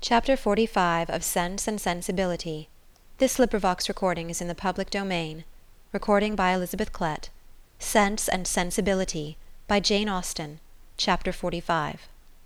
Chapter 45 of Sense and Sensibility. This LibriVox is in the public domain. Recording by Elizabeth Klett. Sense and Sensibility by Jane Austen. Chapter 45.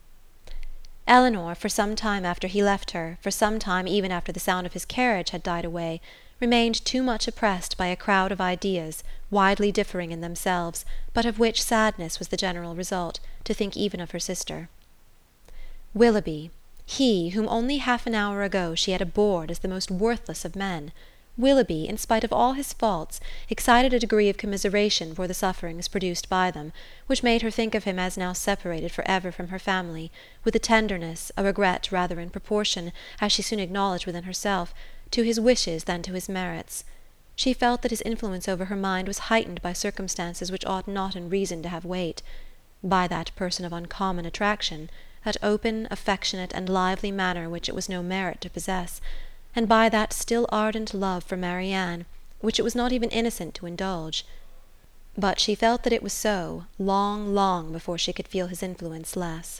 Elinor, for some time after he left her, for some time even after the sound of his carriage had died away, remained too much oppressed by a crowd of ideas, widely differing in themselves, but of which sadness was the general result, to think even of her sister. Willoughby, he whom only half an hour ago she had abhorred as the most worthless of men, Willoughby, in spite of all his faults, excited a degree of commiseration for the sufferings produced by them, which made her think of him as now separated for ever from her family, with a tenderness, a regret rather in proportion, as she soon acknowledged within herself, to his wishes than to his merits. She felt that his influence over her mind was heightened by circumstances which ought not in reason to have weight. By that person of uncommon attraction, that open, affectionate, and lively manner which it was no merit to possess, and by that still ardent love for Marianne, which it was not even innocent to indulge. But she felt that it was so, long, long before she could feel his influence less.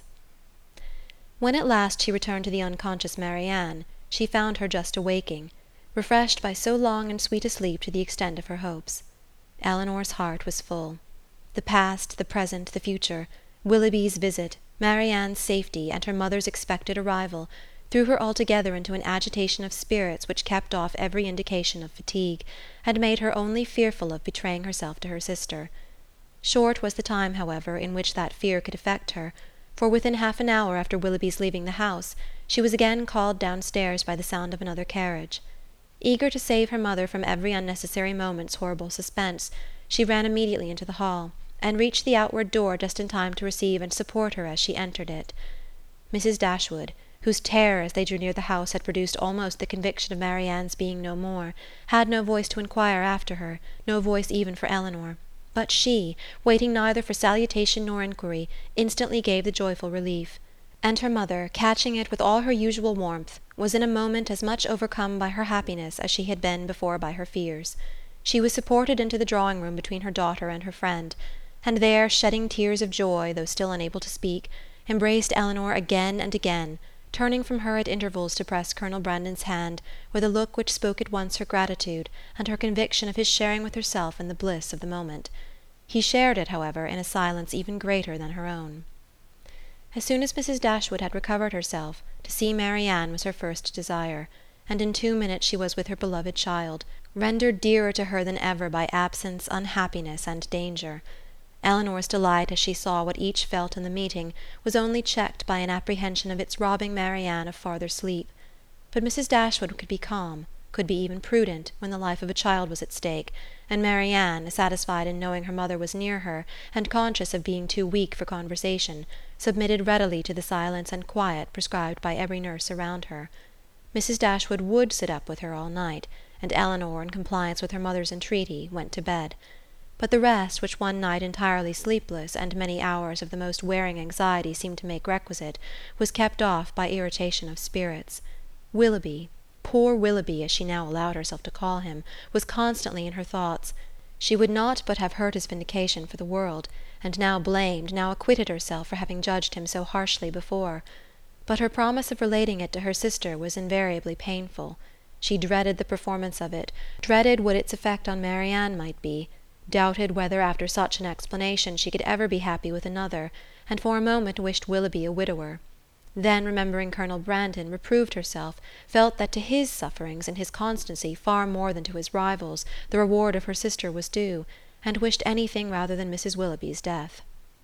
When at last she returned to the unconscious Marianne, she found her just awaking, refreshed by so long and sweet a sleep to the extent of her hopes. Elinor's heart was full. The past, the present, the future, Willoughby's visit, Marianne's safety, and her mother's expected arrival, threw her altogether into an agitation of spirits which kept off every indication of fatigue, and made her only fearful of betraying herself to her sister. Short was the time, however, in which that fear could affect her, for within half an hour after Willoughby's leaving the house, she was again called downstairs by the sound of another carriage. Eager to save her mother from every unnecessary moment's horrible suspense, she ran immediately into the hall, and reached the outward door just in time to receive and support her as she entered it. Mrs. Dashwood, whose terror as they drew near the house had produced almost the conviction of Marianne's being no more, had no voice to inquire after her, no voice even for Elinor. But she, waiting neither for salutation nor inquiry, instantly gave the joyful relief. And her mother, catching it with all her usual warmth, was in a moment as much overcome by her happiness as she had been before by her fears. She was supported into the drawing-room between her daughter and her friend, and there, shedding tears of joy, though still unable to speak, embraced Elinor again and again, turning from her at intervals to press Colonel Brandon's hand with a look which spoke at once her gratitude and her conviction of his sharing with herself in the bliss of the moment. He shared it, however, in a silence even greater than her own. As soon as Mrs. Dashwood had recovered herself, to see Marianne was her first desire, and in 2 minutes she was with her beloved child, rendered dearer to her than ever by absence, unhappiness, and danger. Elinor's delight as she saw what each felt in the meeting was only checked by an apprehension of its robbing Marianne of farther sleep. But Mrs. Dashwood could be calm, could be even prudent, when the life of a child was at stake, and Marianne, satisfied in knowing her mother was near her, and conscious of being too weak for conversation, submitted readily to the silence and quiet prescribed by every nurse around her. Mrs. Dashwood would sit up with her all night, and Elinor, in compliance with her mother's entreaty, went to bed. But the rest, which one night entirely sleepless and many hours of the most wearing anxiety seemed to make requisite, was kept off by irritation of spirits. Willoughby, poor Willoughby as she now allowed herself to call him, was constantly in her thoughts. She would not but have heard his vindication for the world, and now blamed, now acquitted herself for having judged him so harshly before. But her promise of relating it to her sister was invariably painful. She dreaded the performance of it, dreaded what its effect on Marianne might be, doubted whether after such an explanation she could ever be happy with another, and for a moment wished Willoughby a widower. Then, remembering Colonel Brandon, reproved herself, felt that to his sufferings and his constancy far more than to his rivals the reward of her sister was due, and wished anything rather than Mrs. Willoughby's death.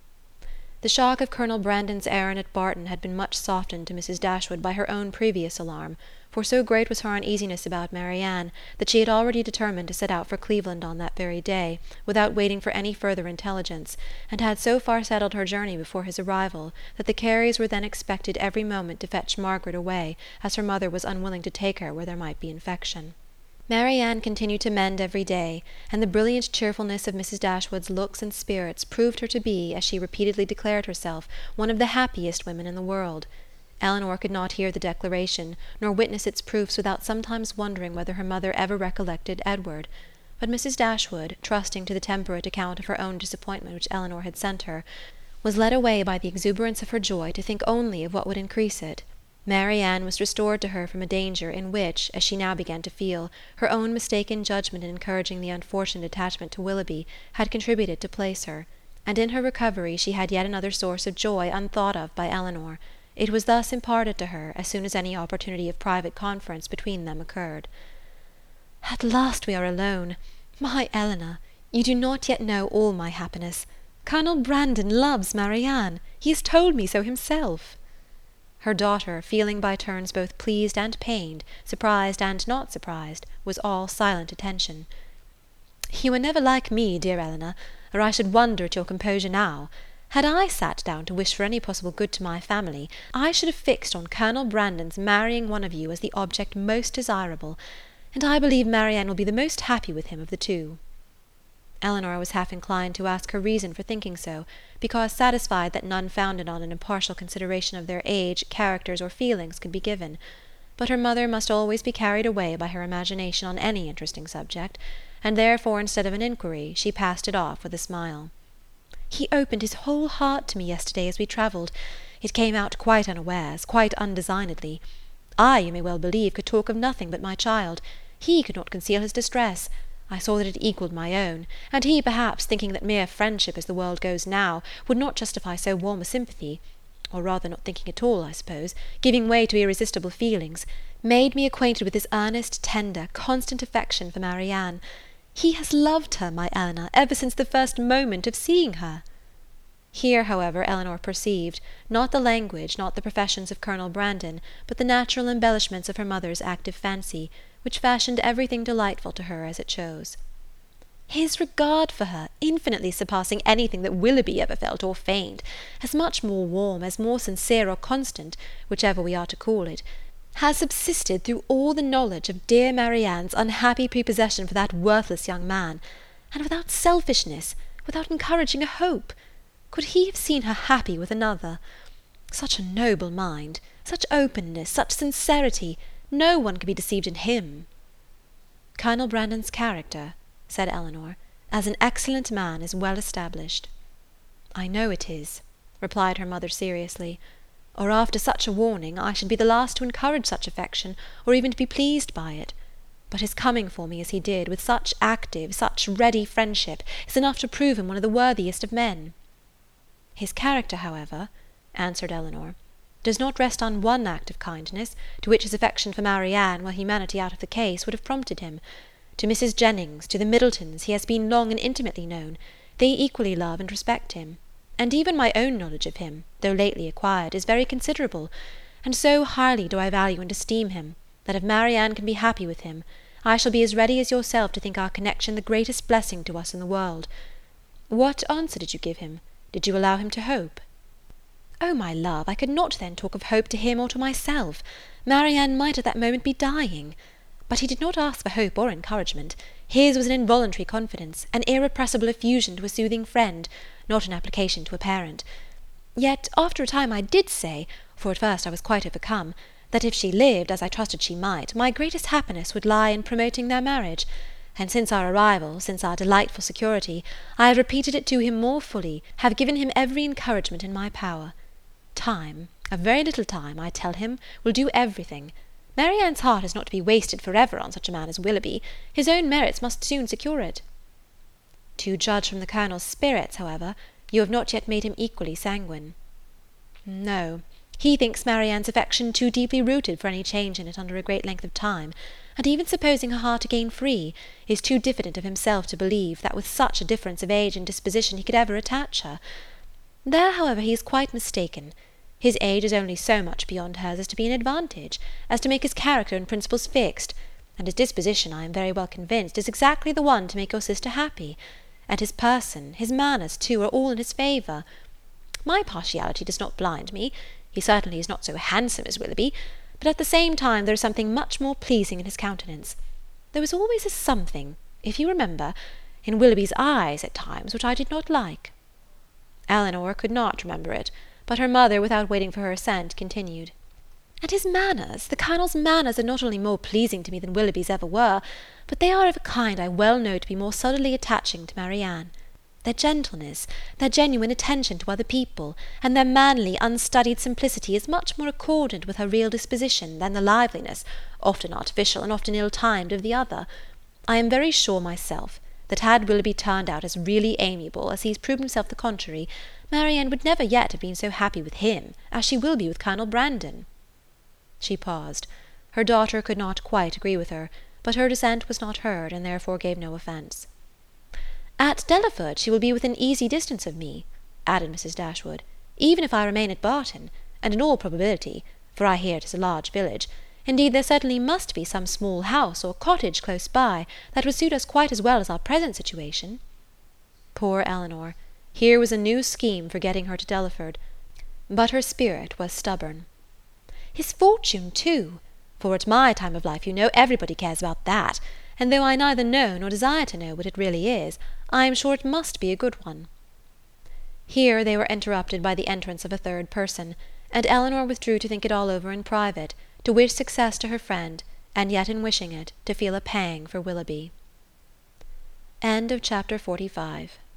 The shock of Colonel Brandon's errand at Barton had been much softened to Mrs. Dashwood by her own previous alarm, for so great was her uneasiness about Marianne that she had already determined to set out for Cleveland on that very day, without waiting for any further intelligence, and had so far settled her journey before his arrival that the Careys were then expected every moment to fetch Margaret away, as her mother was unwilling to take her where there might be infection. Marianne continued to mend every day, and the brilliant cheerfulness of Mrs. Dashwood's looks and spirits proved her to be, as she repeatedly declared herself, one of the happiest women in the world. Elinor could not hear the declaration, nor witness its proofs without sometimes wondering whether her mother ever recollected Edward. But Mrs. Dashwood, trusting to the temperate account of her own disappointment which Elinor had sent her, was led away by the exuberance of her joy to think only of what would increase it. Marianne was restored to her from a danger in which, as she now began to feel, her own mistaken judgment in encouraging the unfortunate attachment to Willoughby had contributed to place her, and in her recovery she had yet another source of joy unthought of by Elinor. It was thus imparted to her as soon as any opportunity of private conference between them occurred. "At last we are alone. My Elinor, you do not yet know all my happiness. Colonel Brandon loves Marianne. He has told me so himself." Her daughter, feeling by turns both pleased and pained, surprised and not surprised, was all silent attention. "You are never like me, dear Elinor, or I should wonder at your composure now. Had I sat down to wish for any possible good to my family, I should have fixed on Colonel Brandon's marrying one of you as the object most desirable, and I believe Marianne will be the most happy with him of the two." Elinor was half inclined to ask her reason for thinking so, because satisfied that none founded on an impartial consideration of their age, characters, or feelings could be given; but her mother must always be carried away by her imagination on any interesting subject, and therefore, instead of an inquiry, she passed it off with a smile. "He opened his whole heart to me yesterday as we travelled. It came out quite unawares, quite undesignedly. I, you may well believe, could talk of nothing but my child. He could not conceal his distress. I saw that it equalled my own, and he, perhaps, thinking that mere friendship, as the world goes now, would not justify so warm a sympathy, or rather not thinking at all, I suppose, giving way to irresistible feelings, made me acquainted with his earnest, tender, constant affection for Marianne. He has loved her, my Elinor, ever since the first moment of seeing her." Here, however, Elinor perceived, not the language, not the professions of Colonel Brandon, but the natural embellishments of her mother's active fancy, which fashioned everything delightful to her as it chose. "His regard for her, infinitely surpassing anything that Willoughby ever felt or feigned, as much more warm, as more sincere or constant, whichever we are to call it, has subsisted through all the knowledge of dear Marianne's unhappy prepossession for that worthless young man, and without selfishness, without encouraging a hope. Could he have seen her happy with another? Such a noble mind, such openness, such sincerity, no one could be deceived in him." "Colonel Brandon's character," said Elinor, "as an excellent man is well established." "I know it is," replied her mother seriously, "or after such a warning I should be the last to encourage such affection, or even to be pleased by it. But his coming for me as he did, with such active, such ready friendship, is enough to prove him one of the worthiest of men." "His character, however," answered Elinor, "does not rest on one act of kindness, to which his affection for Marianne, were humanity out of the case, would have prompted him. To Mrs. Jennings, to the Middletons, he has been long and intimately known. They equally love and respect him. And even my own knowledge of him, though lately acquired, is very considerable, and so highly do I value and esteem him, that if Marianne can be happy with him, I shall be as ready as yourself to think our connection the greatest blessing to us in the world. What answer did you give him? Did you allow him to hope?" "Oh, my love, I could not then talk of hope to him or to myself. Marianne might at that moment be dying. But he did not ask for hope or encouragement. His was an involuntary confidence, an irrepressible effusion to a soothing friend, not an application to a parent. Yet after a time I did say, for at first I was quite overcome, that if she lived, as I trusted she might, my greatest happiness would lie in promoting their marriage, and since our arrival, since our delightful security, I have repeated it to him more fully, have given him every encouragement in my power. Time, a very little time, I tell him, will do everything. Marianne's heart is not to be wasted for ever on such a man as Willoughby. His own merits must soon secure it." "To judge from the Colonel's spirits, however, you have not yet made him equally sanguine." "No. He thinks Marianne's affection too deeply rooted for any change in it under a great length of time, and even supposing her heart again free, is too diffident of himself to believe that with such a difference of age and disposition he could ever attach her. There, however, he is quite mistaken. His age is only so much beyond hers as to be an advantage, as to make his character and principles fixed, and his disposition, I am very well convinced, is exactly the one to make your sister happy, and his person, his manners, too, are all in his favour. My partiality does not blind me. He certainly is not so handsome as Willoughby, but at the same time there is something much more pleasing in his countenance. There was always a something, if you remember, in Willoughby's eyes at times, which I did not like." Elinor could not remember it, but her mother, without waiting for her assent, continued, "And his manners, the Colonel's manners, are not only more pleasing to me than Willoughby's ever were, but they are of a kind I well know to be more solidly attaching to Marianne. Their gentleness, their genuine attention to other people, and their manly, unstudied simplicity is much more accordant with her real disposition than the liveliness, often artificial and often ill-timed, of the other. I am very sure myself that had Willoughby turned out as really amiable as he has proved himself the contrary, Marianne would never yet have been so happy with him as she will be with Colonel Brandon." She paused. Her daughter could not quite agree with her, but her dissent was not heard, and therefore gave no offence. "At Delaford she will be within easy distance of me," added Mrs. Dashwood, "even if I remain at Barton, and in all probability, for I hear it is a large village, indeed there certainly must be some small house or cottage close by, that would suit us quite as well as our present situation." Poor Elinor! Here was a new scheme for getting her to Delaford, but her spirit was stubborn. "His fortune, too! For at my time of life, you know, everybody cares about that, and though I neither know nor desire to know what it really is, I am sure it must be a good one." Here they were interrupted by the entrance of a third person, and Elinor withdrew to think it all over in private, to wish success to her friend, and yet in wishing it to feel a pang for Willoughby. Chapter 45